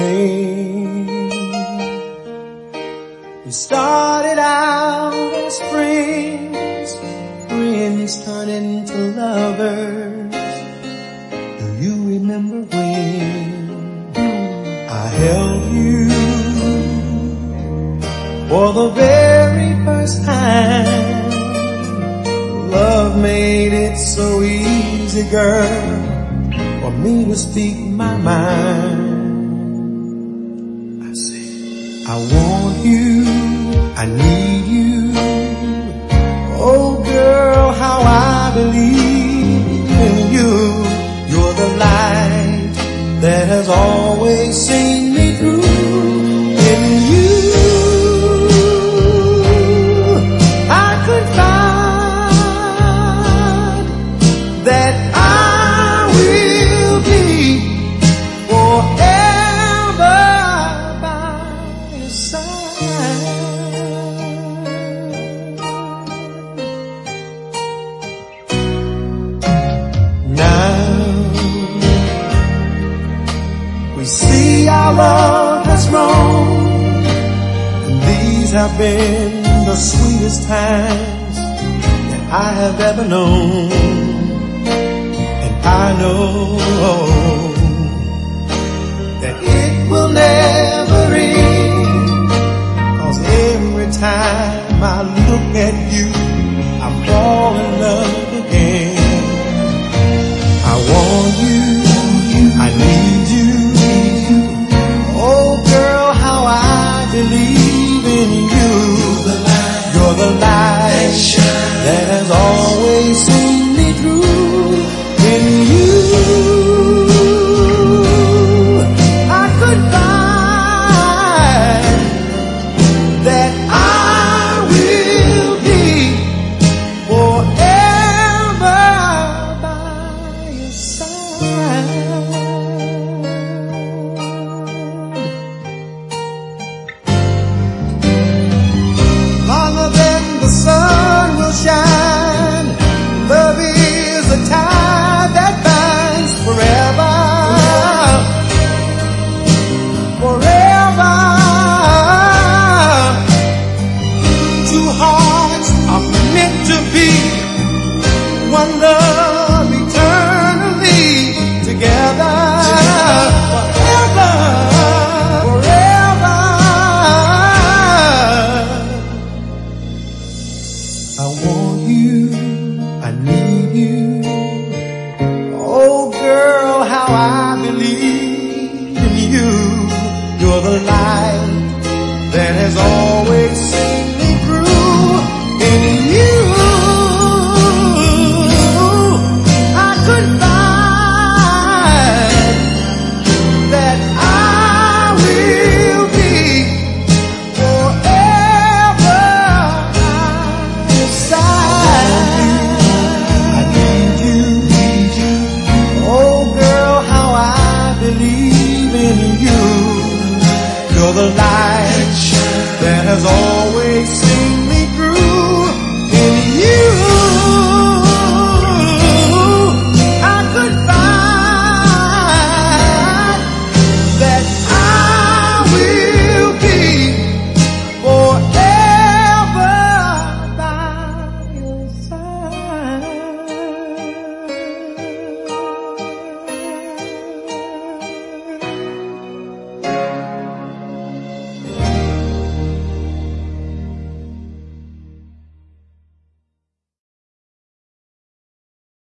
rain. We started out as friends, friends turned into lovers. Do you remember when I held you for the very first time? Love made it so easy, girl, for me to speak my mind. I said, I want you, I need you. Oh girl, how I believe in you. You're the light that has always seen me through. In you I could find that I will be forever by your side. Now we see our love has grown, and these have been the sweetest times that I have ever known. And I know that it will never end, 'cause every time